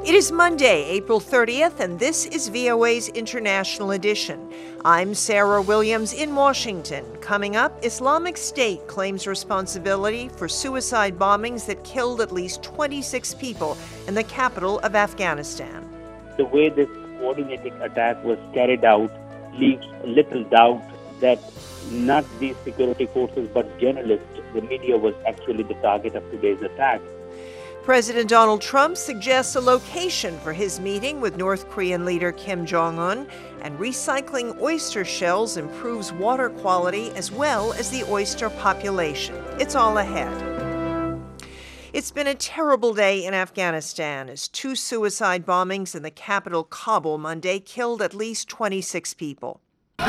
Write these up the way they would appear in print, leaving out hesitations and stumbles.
It is Monday, April 30th, and this is VOA's International Edition. I'm Sarah Williams in Washington. Coming up, Islamic State claims responsibility for suicide bombings that killed at least 26 people in the capital of Afghanistan. The way this coordinated attack was carried out leaves little doubt that not these security forces but journalists, the media, was actually the target of today's attack. President Donald Trump suggests a location for his meeting with North Korean leader Kim Jong-un, and recycling oyster shells improves water quality as well as the oyster population. It's all ahead. It's been a terrible day in Afghanistan as two suicide bombings in the capital Kabul Monday killed at least 26 people.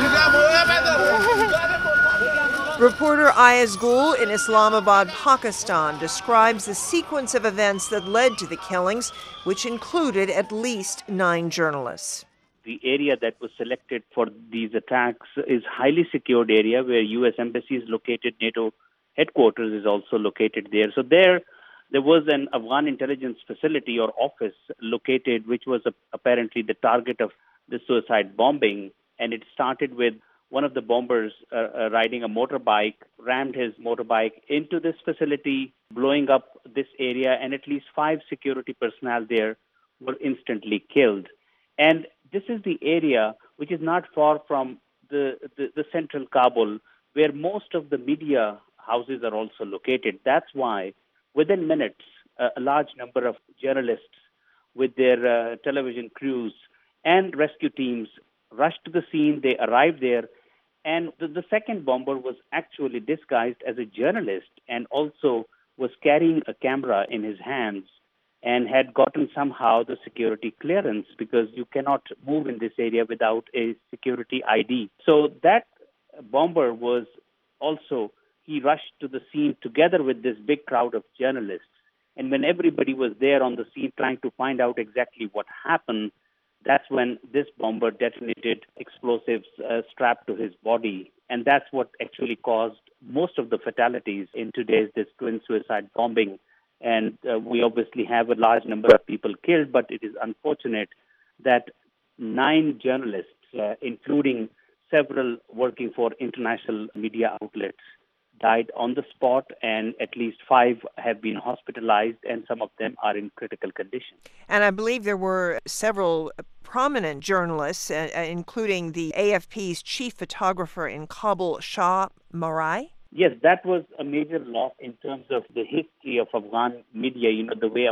Reporter Ayaz Gul in Islamabad, Pakistan, describes the sequence of events that led to the killings, which included at least 9 journalists. The area that was selected for these attacks is highly secured area where U.S. Embassy is located, NATO headquarters is also located there. So there was an Afghan intelligence facility or office located, which was apparently the target of the suicide bombing. And it started with one of the bombers riding a motorbike, rammed his motorbike into this facility, blowing up this area, and at least 5 security personnel there were instantly killed. And this is the area which is not far from the central Kabul, where most of the media houses are also located. That's why, within minutes, a large number of journalists with their television crews and rescue teams rushed to the scene. They arrived there. And the second bomber was actually disguised as a journalist and also was carrying a camera in his hands and had gotten somehow the security clearance, because you cannot move in this area without a security ID. So that bomber was also, he rushed to the scene together with this big crowd of journalists. And when everybody was there on the scene trying to find out exactly what happened, that's when this bomber detonated explosives strapped to his body. And that's what actually caused most of the fatalities in this twin suicide bombing. And we obviously have a large number of people killed, but it is unfortunate that 9 journalists, including several working for international media outlets, died on the spot, and at least 5 have been hospitalized, and some of them are in critical condition. And I believe there were several prominent journalists, including the AFP's chief photographer in Kabul, Shah Marai. Yes, that was a major loss in terms of the history of Afghan media. You know, the way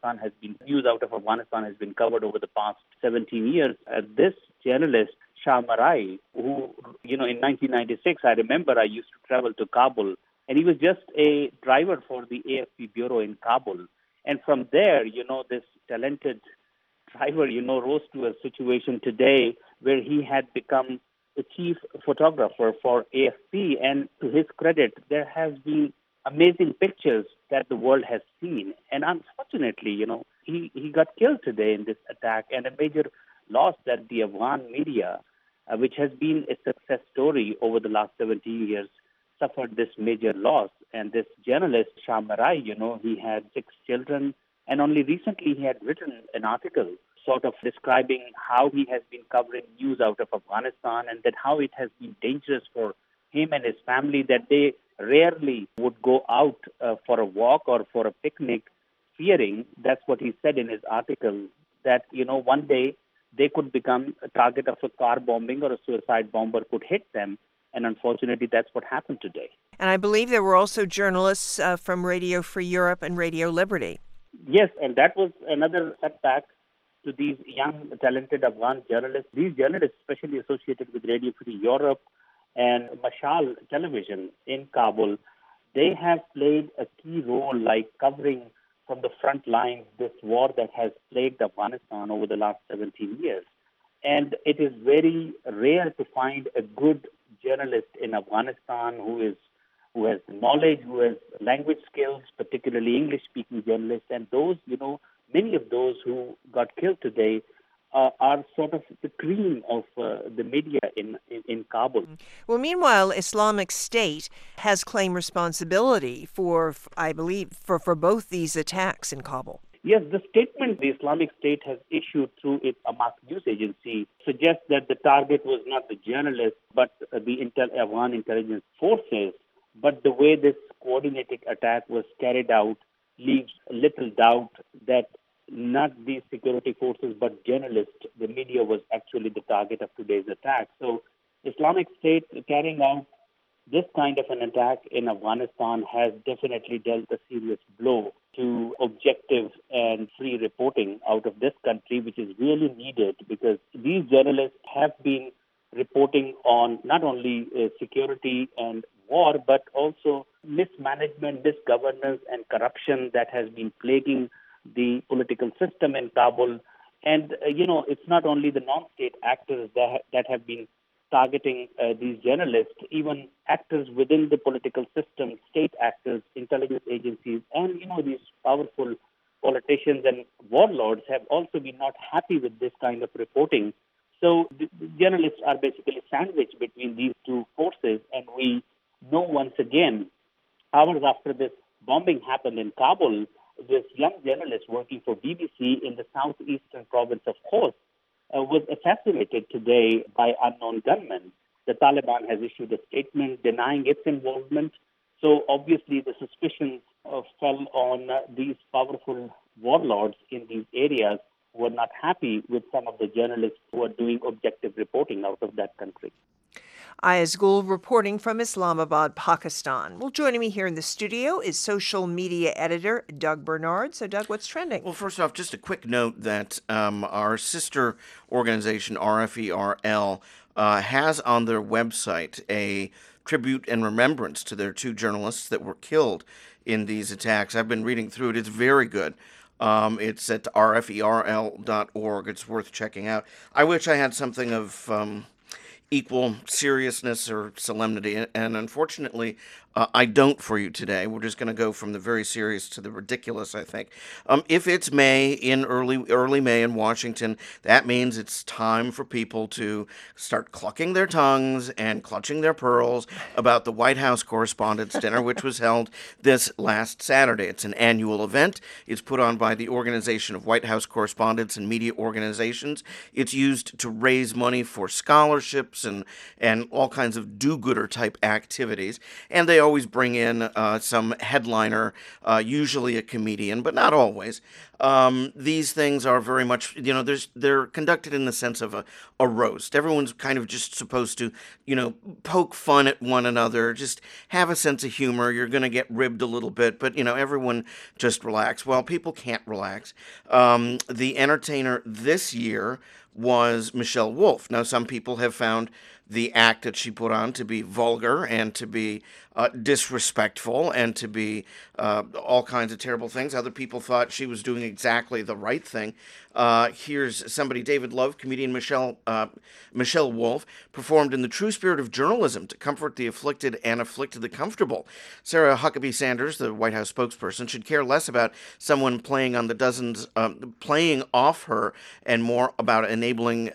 news out of Afghanistan has been covered over the past 17 years. This journalist, Shah Marai, who, in 1996, I remember I used to travel to Kabul, and he was just a driver for the AFP bureau in Kabul. And from there, this talented driver, rose to a situation today where he had become the chief photographer for AFP. And to his credit, there has been amazing pictures that the world has seen. And unfortunately, he got killed today in this attack, and a major loss that the Afghan media, which has been a success story over the last 17 years, suffered this major loss. And this journalist, Shah Marai, he had 6 children, and only recently he had written an article sort of describing how he has been covering news out of Afghanistan, and that how it has been dangerous for him and his family, that they rarely would go out for a walk or for a picnic, fearing, that's what he said in his article, that, one day they could become a target of a car bombing, or a suicide bomber could hit them. And unfortunately, that's what happened today. And I believe there were also journalists from Radio Free Europe and Radio Liberty. Yes, and that was another setback to these young, talented Afghan journalists. These journalists, especially associated with Radio Free Europe and Mashal Television in Kabul, they have played a key role, like covering from the front lines this war that has plagued Afghanistan over the last 17 years. And it is very rare to find a good journalist in Afghanistan who has knowledge, who has language skills, particularly English-speaking journalists. And those, many of those who got killed today are sort of the cream of the media in Kabul. Well, meanwhile, Islamic State has claimed responsibility for, I believe, for both these attacks in Kabul. Yes, the statement the Islamic State has issued through its Amaq news agency suggests that the target was not the journalists, but the Afghan intelligence forces. But the way this coordinated attack was carried out leaves little doubt that not these security forces, but journalists, the media was actually the target of today's attack. So Islamic State carrying out this kind of an attack in Afghanistan has definitely dealt a serious blow to objective and free reporting out of this country, which is really needed because these journalists have been reporting on not only security and war, but also mismanagement, misgovernance, and corruption that has been plaguing the political system in Kabul. And, it's not only the non-state actors that have been targeting these journalists, even actors within the political system, state actors, intelligence agencies, and these powerful politicians and warlords have also been not happy with this kind of reporting. So the journalists are basically sandwiched between these two forces, and we know once again, hours after this bombing happened in Kabul, this young journalist working for BBC in the southeastern province of Khost was assassinated today by unknown gunmen. The Taliban has issued a statement denying its involvement. So obviously the suspicions fell on these powerful warlords in these areas who were not happy with some of the journalists who are doing objective reporting out of that country. Ayaz Gul reporting from Islamabad, Pakistan. Well, joining me here in the studio is social media editor Doug Bernard. So, Doug, what's trending? Well, first off, just a quick note that our sister organization, RFERL, has on their website a tribute and remembrance to their two journalists that were killed in these attacks. I've been reading through it. It's very good. It's at rferl.org. It's worth checking out. I wish I had something of equal seriousness or solemnity, and unfortunately, I don't for you today. We're just going to go from the very serious to the ridiculous, I think. If it's May, in early May in Washington, that means it's time for people to start clucking their tongues and clutching their pearls about the White House Correspondents' Dinner, which was held this last Saturday. It's an annual event. It's put on by the Organization of White House Correspondents and Media Organizations. It's used to raise money for scholarships and all kinds of do-gooder type activities. And they always bring in some headliner, usually a comedian, but not always. These things are very much, they're conducted in the sense of a roast. Everyone's kind of just supposed to, poke fun at one another, just have a sense of humor. You're going to get ribbed a little bit, but, everyone just relax. Well, people can't relax. The entertainer this year was Michelle Wolf. Now, some people have found the act that she put on to be vulgar and to be disrespectful and to be all kinds of terrible things. Other people thought she was doing exactly the right thing. Here's somebody, David Love, comedian Michelle Wolf, performed in the true spirit of journalism to comfort the afflicted and afflict the comfortable. Sarah Huckabee Sanders, the White House spokesperson, should care less about someone playing on the dozens, playing off her, and more about enabling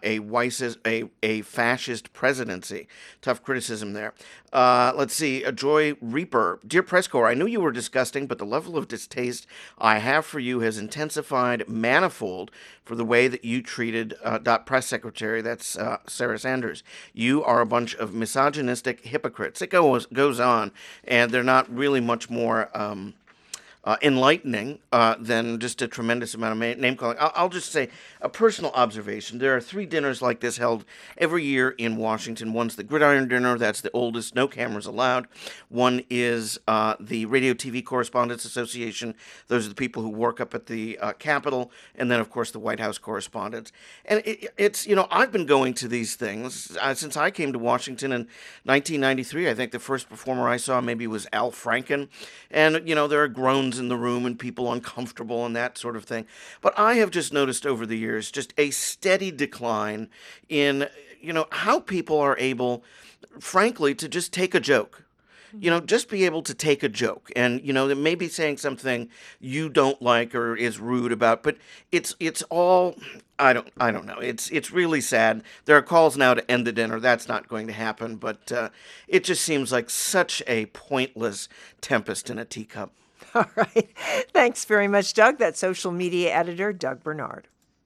a fascist presidency. Tough criticism there. Let's see. Joy Reaper. Dear Press Corps, I knew you were disgusting, but the level of distaste I have for you has intensified manifold for the way that you treated Press Secretary, that's Sarah Sanders. You are a bunch of misogynistic hypocrites. It goes on, and they're not really much more enlightening than just a tremendous amount of name-calling. I'll just say a personal observation. There are 3 dinners like this held every year in Washington. One's the Gridiron Dinner. That's the oldest, no cameras allowed. One is the Radio TV Correspondents Association. Those are the people who work up at the Capitol. And then, of course, the White House correspondents. And it's, I've been going to these things since I came to Washington in 1993. I think the first performer I saw maybe was Al Franken. And, there are groans in the room and people uncomfortable and that sort of thing. But I have just noticed over the years just a steady decline in, how people are able, frankly, to just take a joke. just be able to take a joke and, maybe saying something you don't like or is rude about, but it's all, I don't know. It's really sad. There are calls now to end the dinner. That's not going to happen, but it just seems like such a pointless tempest in a teacup. All right. Thanks very much, Doug. That's social media editor Doug Bernard.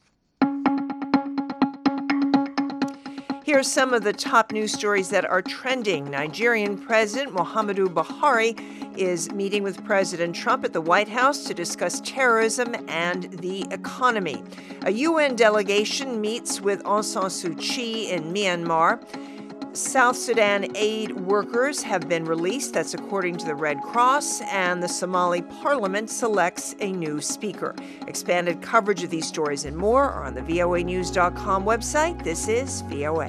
Here's some of the top news stories that are trending. Nigerian President Muhammadu Buhari is meeting with President Trump at the White House to discuss terrorism and the economy. A UN delegation meets with Aung San Suu Kyi in Myanmar. South Sudan aid workers have been released, that's according to the Red Cross, and the Somali parliament selects a new speaker. Expanded coverage of these stories and more are on the voanews.com website. This is VOA.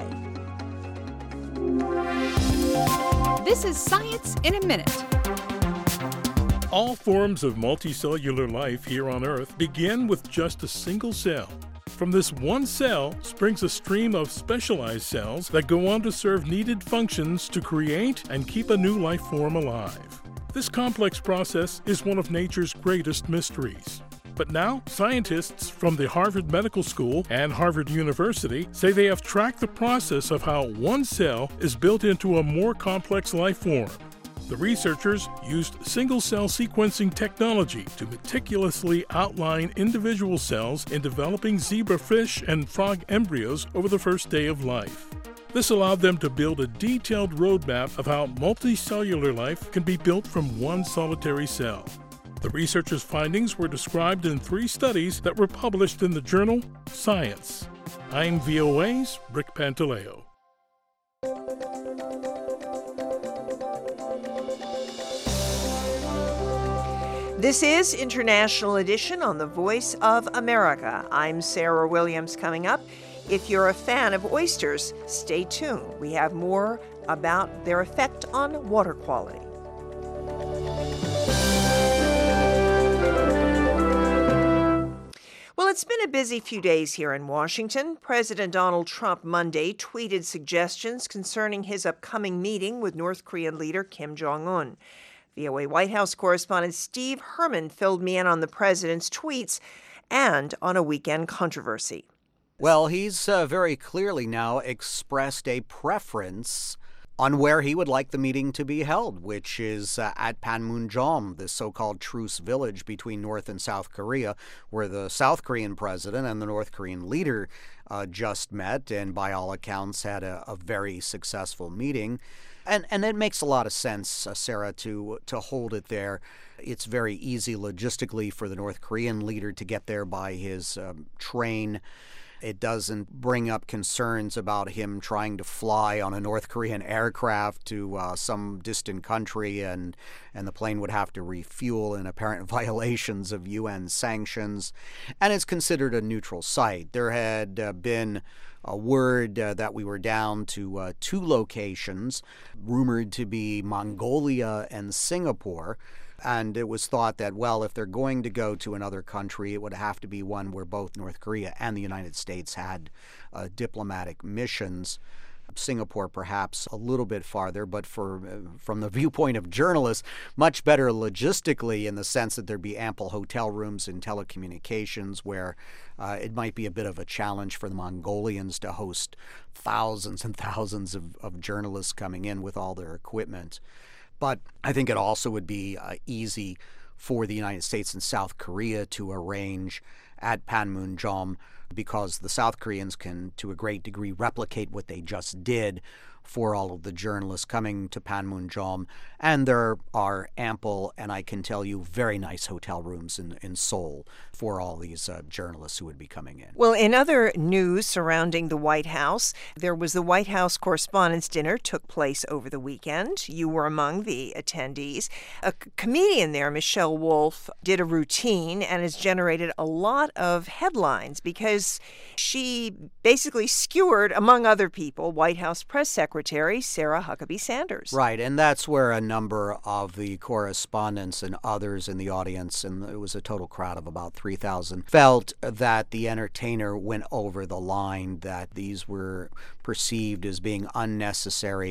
This is Science in a Minute. All forms of multicellular life here on Earth begin with just a single cell. From this one cell springs a stream of specialized cells that go on to serve needed functions to create and keep a new life form alive. This complex process is one of nature's greatest mysteries. But now, scientists from the Harvard Medical School and Harvard University say they have tracked the process of how one cell is built into a more complex life form. The researchers used single-cell sequencing technology to meticulously outline individual cells in developing zebrafish and frog embryos over the first day of life. This allowed them to build a detailed roadmap of how multicellular life can be built from one solitary cell. The researchers' findings were described in 3 studies that were published in the journal Science. I'm VOA's Rick Pantaleo. This is International Edition on the Voice of America. I'm Sarah Williams. Coming up, if you're a fan of oysters, stay tuned. We have more about their effect on water quality. Well, it's been a busy few days here in Washington. President Donald Trump Monday tweeted suggestions concerning his upcoming meeting with North Korean leader Kim Jong-un. VOA White House correspondent Steve Herman filled me in on the president's tweets and on a weekend controversy. Well, he's very clearly now expressed a preference on where he would like the meeting to be held, which is at Panmunjom, the so-called truce village between North and South Korea, where the South Korean president and the North Korean leader just met and by all accounts had a very successful meeting. And it makes a lot of sense, Sarah, to hold it there. It's very easy logistically for the North Korean leader to get there by his train. It doesn't bring up concerns about him trying to fly on a North Korean aircraft to some distant country, and the plane would have to refuel in apparent violations of UN sanctions. And it's considered a neutral site. There had been a word that we were down to 2 locations, rumored to be Mongolia and Singapore. And it was thought that, well, if they're going to go to another country, it would have to be one where both North Korea and the United States had diplomatic missions. Singapore perhaps a little bit farther, but from the viewpoint of journalists, much better logistically in the sense that there'd be ample hotel rooms and telecommunications, where it might be a bit of a challenge for the Mongolians to host thousands and thousands of journalists coming in with all their equipment. But I think it also would be easy for the United States and South Korea to arrange at Panmunjom, because the South Koreans can, to a great degree, replicate what they just did for all of the journalists coming to Panmunjom. And there are ample, and I can tell you, very nice hotel rooms in Seoul for all these journalists who would be coming in. Well, in other news surrounding the White House, there was the White House Correspondents' Dinner took place over the weekend. You were among the attendees. A comedian there, Michelle Wolf, did a routine and has generated a lot of headlines because she basically skewered, among other people, White House Press Secretary Sarah Huckabee Sanders. Right, and that's where a number of the correspondents and others in the audience, and it was a total crowd of about 3,000, felt that the entertainer went over the line, that these were perceived as being unnecessary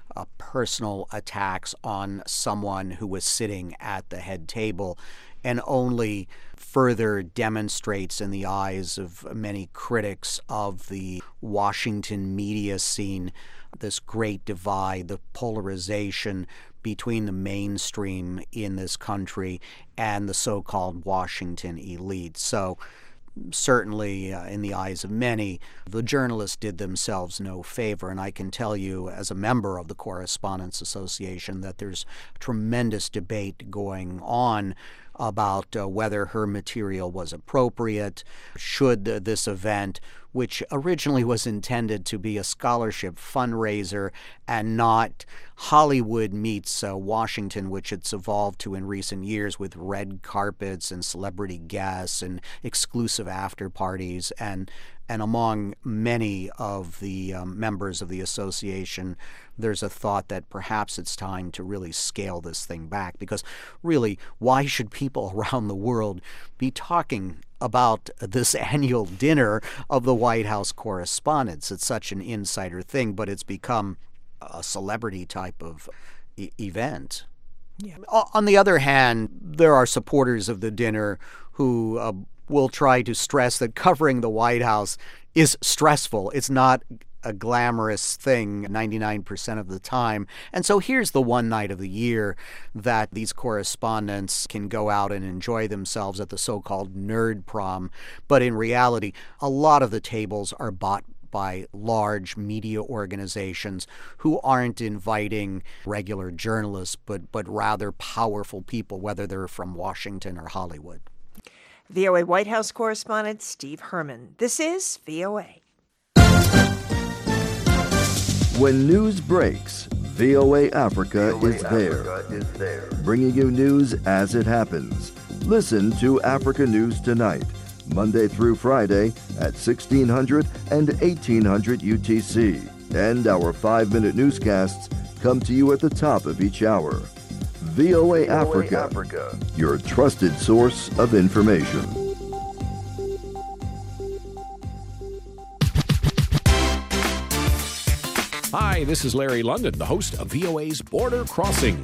personal attacks on someone who was sitting at the head table, and only further demonstrates in the eyes of many critics of the Washington media scene this great divide, the polarization between the mainstream in this country and the so-called Washington elite. So certainly, in the eyes of many, the journalists did themselves no favor. And I can tell you, as a member of the Correspondents Association, that there's tremendous debate going on about whether her material was appropriate. Should this event, which originally was intended to be a scholarship fundraiser and not Hollywood meets Washington, which it's evolved to in recent years with red carpets and celebrity guests and exclusive after parties, and among many of the members of the association, there's a thought that perhaps it's time to really scale this thing back, because really, why should people around the world be talking about this annual dinner of the White House correspondents? It's such an insider thing, but it's become a celebrity type of event. Yeah. On the other hand, there are supporters of the dinner who will try to stress that covering the White House is stressful. It's not a glamorous thing 99% of the time. And so here's the one night of the year that these correspondents can go out and enjoy themselves at the so-called nerd prom. But in reality, a lot of the tables are bought by large media organizations who aren't inviting regular journalists, but rather powerful people, whether they're from Washington or Hollywood. VOA White House correspondent Steve Herman. This is VOA. When news breaks, VOA Africa is there, bringing you news as it happens. Listen to Africa News Tonight, Monday through Friday at 1600 and 1800 UTC. And our 5-minute newscasts come to you at the top of each hour. VOA Africa, your trusted source of information. Hi, this is Larry London, the host of VOA's Border Crossings.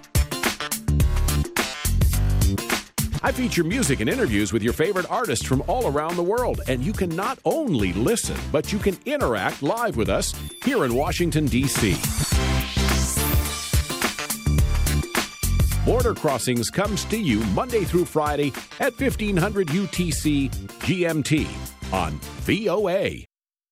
I feature music and interviews with your favorite artists from all around the world, and you can not only listen, but you can interact live with us here in Washington, D.C. Border Crossings comes to you Monday through Friday at 1500 UTC GMT on VOA.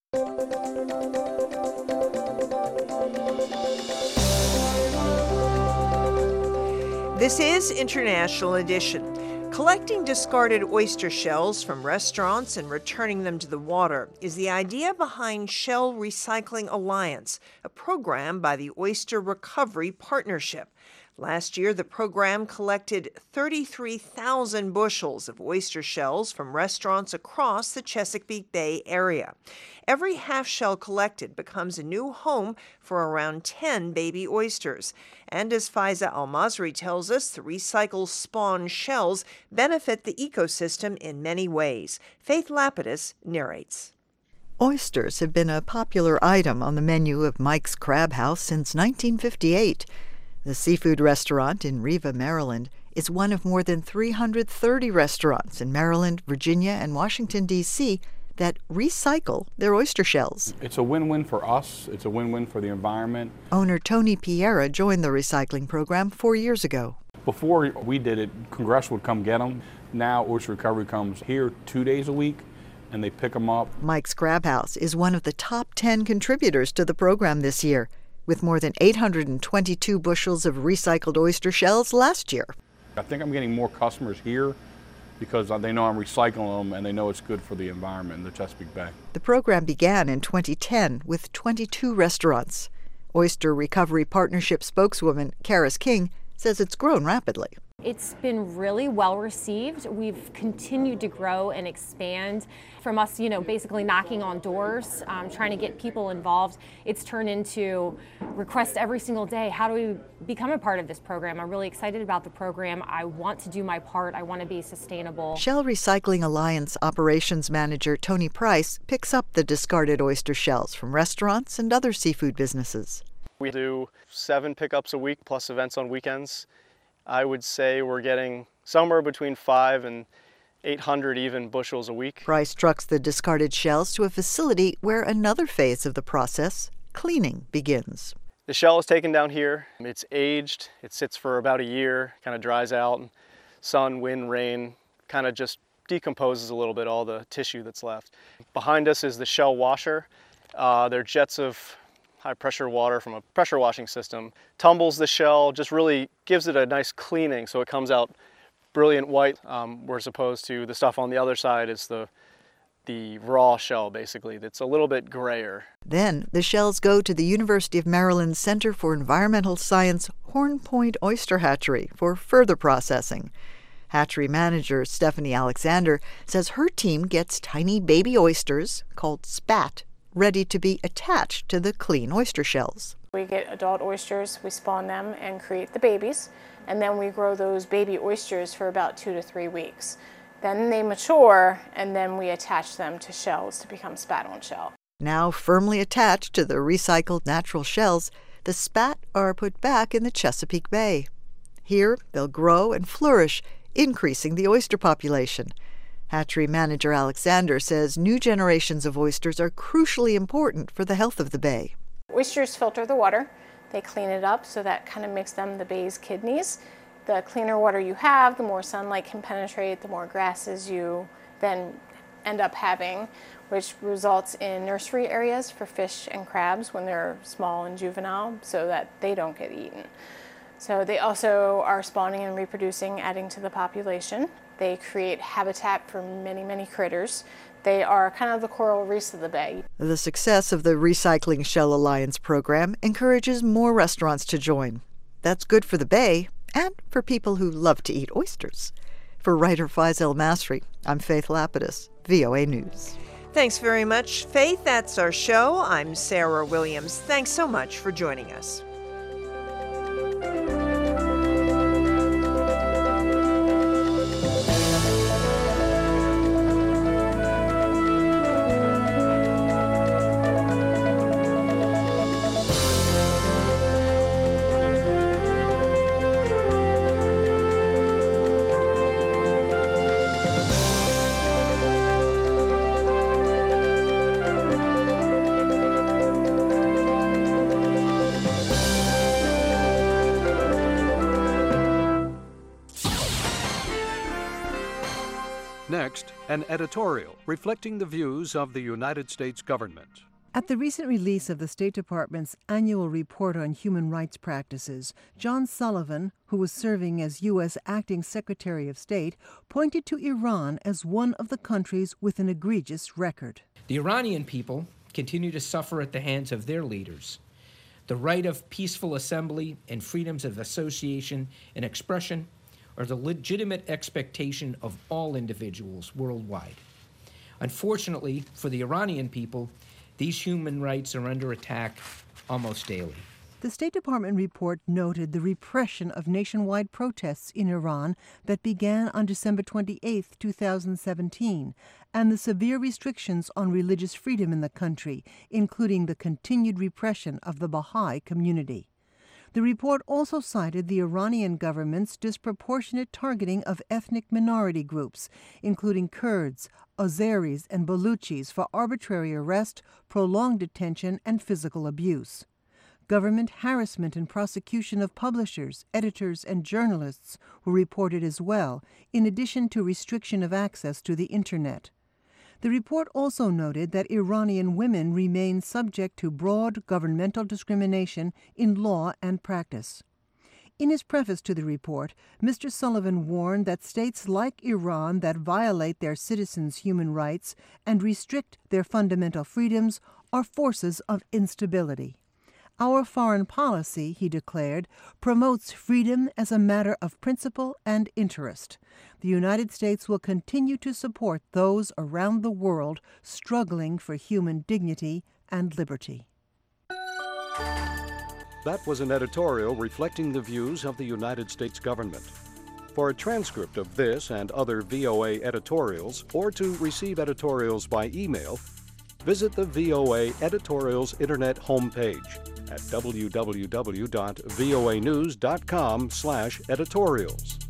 This is International Edition. Collecting discarded oyster shells from restaurants and returning them to the water is the idea behind Shell Recycling Alliance, a program by the Oyster Recovery Partnership. Last year, the program collected 33,000 bushels of oyster shells from restaurants across the Chesapeake Bay area. Every half shell collected becomes a new home for around 10 baby oysters. And as Faiza Al-Masri tells us, the recycled spawn shells benefit the ecosystem in many ways. Faith Lapidus narrates. Oysters have been a popular item on the menu of Mike's Crab House since 1958. The seafood restaurant in Riva, Maryland, is one of more than 330 restaurants in Maryland, Virginia, and Washington, D.C. that recycle their oyster shells. It's a win-win for us. It's a win-win for the environment. Owner Tony Piera joined the recycling program 4 years ago. Before we did it, Congress would come get them. Now Oyster Recovery comes here 2 days a week, and they pick them up. Mike's Crab House is one of the top 10 contributors to the program this year, with more than 822 bushels of recycled oyster shells last year. I think I'm getting more customers here because they know I'm recycling them and they know it's good for the environment in the Chesapeake Bay. The program began in 2010 with 22 restaurants. Oyster Recovery Partnership spokeswoman Karis King says it's grown rapidly. It's been really well received. We've continued to grow and expand. From us, basically knocking on doors, trying to get people involved, it's turned into requests every single day. How do we become a part of this program? I'm really excited about the program. I want to do my part. I want to be sustainable. Shell Recycling Alliance Operations Manager Tony Price picks up the discarded oyster shells from restaurants and other seafood businesses. We do 7 pickups a week plus events on weekends. I would say we're getting somewhere between 5 and 800 even bushels a week. Bryce trucks the discarded shells to a facility where another phase of the process, cleaning, begins. The shell is taken down here. It's aged. It sits for about a year, kind of dries out. Sun, wind, rain kind of just decomposes a little bit all the tissue that's left. Behind us is the shell washer. They're jets of high pressure water from a pressure washing system. Tumbles the shell, just really gives it a nice cleaning so it comes out brilliant white, whereas opposed to the stuff on the other side is the raw shell, basically, that's a little bit grayer. Then the shells go to the University of Maryland Center for Environmental Science Horn Point Oyster Hatchery for further processing. Hatchery manager Stephanie Alexander says her team gets tiny baby oysters, called spat, ready to be attached to the clean oyster shells. We get adult oysters, we spawn them and create the babies, and then we grow those baby oysters for about 2 to 3 weeks. Then they mature, and then we attach them to shells to become spat on shell. Now firmly attached to the recycled natural shells, the spat are put back in the Chesapeake Bay. Here, they'll grow and flourish, increasing the oyster population. Hatchery manager Alexander says new generations of oysters are crucially important for the health of the bay. Oysters filter the water. They clean it up, so that kind of makes them the bay's kidneys. The cleaner water you have, the more sunlight can penetrate, the more grasses you then end up having, which results in nursery areas for fish and crabs when they're small and juvenile so that they don't get eaten. So they also are spawning and reproducing, adding to the population. They create habitat for many, many critters. They are kind of the coral reefs of the bay. The success of the Recycling Shell Alliance program encourages more restaurants to join. That's good for the bay and for people who love to eat oysters. For writer Faisal Masri, I'm Faith Lapidus, VOA News. Thanks very much, Faith. That's our show. I'm Sarah Williams. Thanks so much for joining us. Next, an editorial reflecting the views of the United States government. At the recent release of the State Department's annual report on human rights practices, John Sullivan, who was serving as U.S. Acting Secretary of State, pointed to Iran as one of the countries with an egregious record. The Iranian people continue to suffer at the hands of their leaders. The right of peaceful assembly and freedoms of association and expression are the legitimate expectation of all individuals worldwide. Unfortunately, for the Iranian people, these human rights are under attack almost daily. The State Department report noted the repression of nationwide protests in Iran that began on December 28, 2017, and the severe restrictions on religious freedom in the country, including the continued repression of the Baha'i community. The report also cited the Iranian government's disproportionate targeting of ethnic minority groups, including Kurds, Azeris, and Baluchis, for arbitrary arrest, prolonged detention, and physical abuse. Government harassment and prosecution of publishers, editors, and journalists were reported as well, in addition to restriction of access to the Internet. The report also noted that Iranian women remain subject to broad governmental discrimination in law and practice. In his preface to the report, Mr. Sullivan warned that states like Iran that violate their citizens' human rights and restrict their fundamental freedoms are forces of instability. Our foreign policy, he declared, promotes freedom as a matter of principle and interest. The United States will continue to support those around the world struggling for human dignity and liberty. That was an editorial reflecting the views of the United States government. For a transcript of this and other VOA editorials, or to receive editorials by email, visit the VOA Editorials Internet homepage at www.voanews.com/editorials.